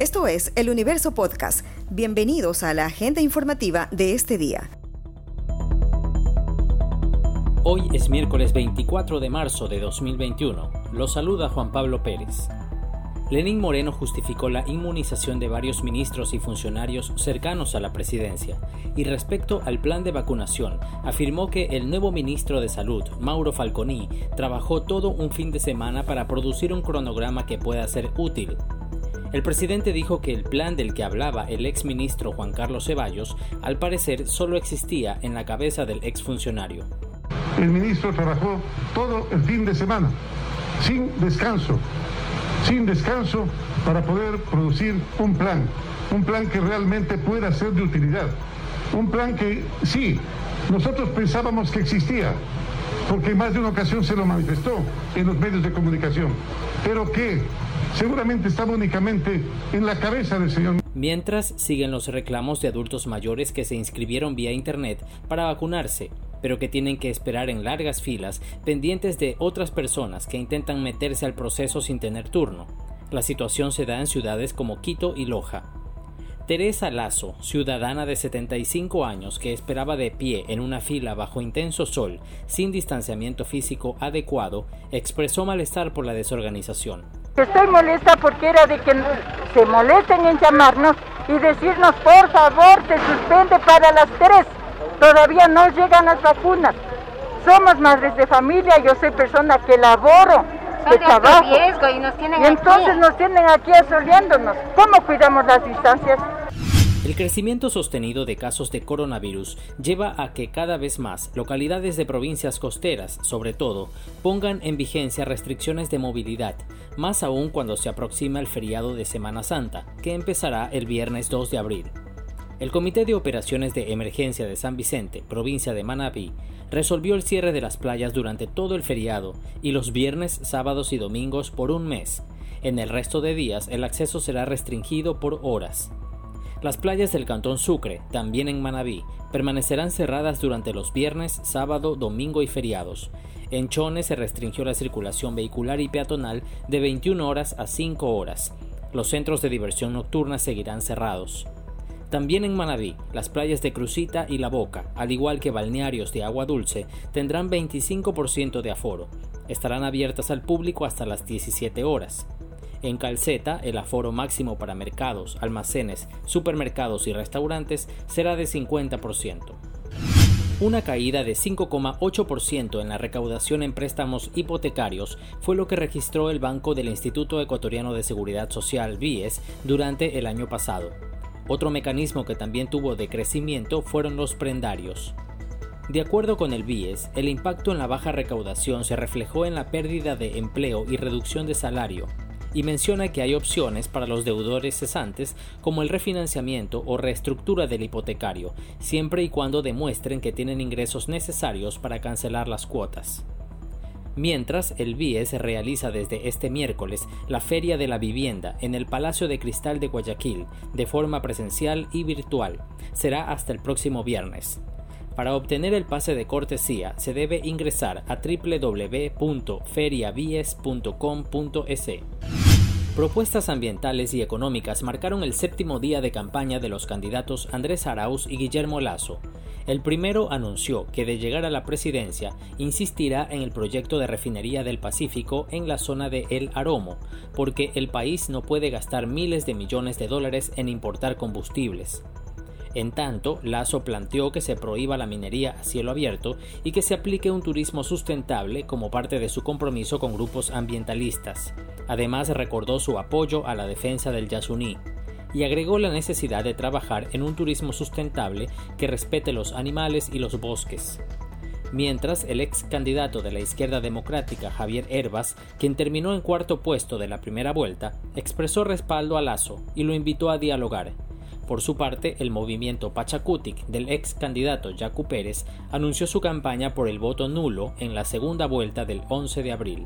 Esto es El Universo Podcast. Bienvenidos a la agenda informativa de este día. Hoy es miércoles 24 de marzo de 2021. Los saluda Juan Pablo Pérez. Lenín Moreno justificó la inmunización de varios ministros y funcionarios cercanos a la presidencia y respecto al plan de vacunación afirmó que el nuevo ministro de Salud, Mauro Falconi, trabajó todo un fin de semana para producir un cronograma que pueda ser útil. El presidente dijo que el plan del que hablaba el exministro Juan Carlos Ceballos al parecer solo existía en la cabeza del exfuncionario. El ministro trabajó todo el fin de semana, sin descanso para poder producir un plan que realmente pueda ser de utilidad, un plan que sí, nosotros pensábamos que existía, porque en más de una ocasión se lo manifestó en los medios de comunicación, pero que seguramente estaba únicamente en la cabeza del señor. Mientras siguen los reclamos de adultos mayores que se inscribieron vía internet para vacunarse, pero que tienen que esperar en largas filas, pendientes de otras personas que intentan meterse al proceso sin tener turno. La situación se da en ciudades como Quito y Loja. Teresa Lazo, ciudadana de 75 años que esperaba de pie en una fila bajo intenso sol, sin distanciamiento físico adecuado, expresó malestar por la desorganización. Estoy molesta porque era de que se molesten en llamarnos y decirnos, por favor, se suspende para las 3. Todavía no llegan las vacunas. Somos madres de familia, yo soy persona que laboro, que trabajo. Riesgo y nos tienen entonces nos tienen aquí asoleándonos. ¿Cómo cuidamos las distancias? El crecimiento sostenido de casos de coronavirus lleva a que cada vez más localidades de provincias costeras, sobre todo, pongan en vigencia restricciones de movilidad, más aún cuando se aproxima el feriado de Semana Santa, que empezará el viernes 2 de abril. El Comité de Operaciones de Emergencia de San Vicente, provincia de Manabí, resolvió el cierre de las playas durante todo el feriado y los viernes, sábados y domingos por un mes. En el resto de días, el acceso será restringido por horas. Las playas del Cantón Sucre, también en Manabí, permanecerán cerradas durante los viernes, sábado, domingo y feriados. En Chone se restringió la circulación vehicular y peatonal de 21 horas a 5 horas. Los centros de diversión nocturna seguirán cerrados. También en Manabí, las playas de Crucita y La Boca, al igual que balnearios de agua dulce, tendrán 25% de aforo. Estarán abiertas al público hasta las 17 horas. En Calceta, el aforo máximo para mercados, almacenes, supermercados y restaurantes será de 50%. Una caída de 5,8% en la recaudación en préstamos hipotecarios fue lo que registró el Banco del Instituto Ecuatoriano de Seguridad Social, BIES, durante el año pasado. Otro mecanismo que también tuvo decrecimiento fueron los prendarios. De acuerdo con el BIES, el impacto en la baja recaudación se reflejó en la pérdida de empleo y reducción de salario, y menciona que hay opciones para los deudores cesantes como el refinanciamiento o reestructura del hipotecario, siempre y cuando demuestren que tienen ingresos necesarios para cancelar las cuotas. Mientras, el BIES realiza desde este miércoles la Feria de la Vivienda en el Palacio de Cristal de Guayaquil, de forma presencial y virtual. Será hasta el próximo viernes. Para obtener el pase de cortesía se debe ingresar a www.feriabies.com.es. Propuestas ambientales y económicas marcaron el séptimo día de campaña de los candidatos Andrés Arauz y Guillermo Lasso. El primero anunció que de llegar a la presidencia insistirá en el proyecto de refinería del Pacífico en la zona de El Aromo, porque el país no puede gastar miles de millones de dólares en importar combustibles. En tanto, Lasso planteó que se prohíba la minería a cielo abierto y que se aplique un turismo sustentable como parte de su compromiso con grupos ambientalistas. Además, recordó su apoyo a la defensa del Yasuní y agregó la necesidad de trabajar en un turismo sustentable que respete los animales y los bosques. Mientras, el ex candidato de la izquierda democrática, Javier Hervas, quien terminó en cuarto puesto de la primera vuelta, expresó respaldo a Lasso y lo invitó a dialogar. Por su parte, el movimiento Pachacutic del ex candidato Yacu Pérez anunció su campaña por el voto nulo en la segunda vuelta del 11 de abril.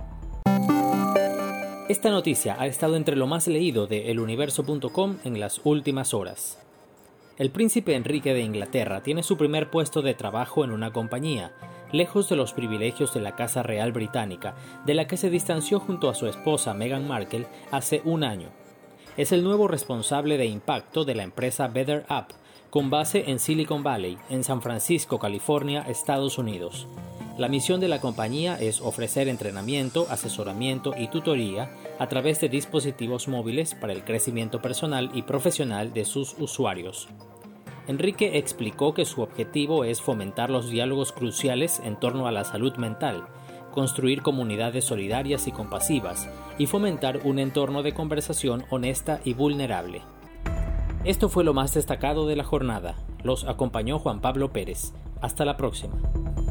Esta noticia ha estado entre lo más leído de eluniverso.com en las últimas horas. El príncipe Enrique de Inglaterra tiene su primer puesto de trabajo en una compañía, lejos de los privilegios de la Casa Real Británica, de la que se distanció junto a su esposa Meghan Markle hace un año. Es el nuevo responsable de impacto de la empresa Better App, con base en Silicon Valley, en San Francisco, California, Estados Unidos. La misión de la compañía es ofrecer entrenamiento, asesoramiento y tutoría a través de dispositivos móviles para el crecimiento personal y profesional de sus usuarios. Enrique explicó que su objetivo es fomentar los diálogos cruciales en torno a la salud mental, construir comunidades solidarias y compasivas y fomentar un entorno de conversación honesta y vulnerable. Esto fue lo más destacado de la jornada. Los acompañó Juan Pablo Pérez. Hasta la próxima.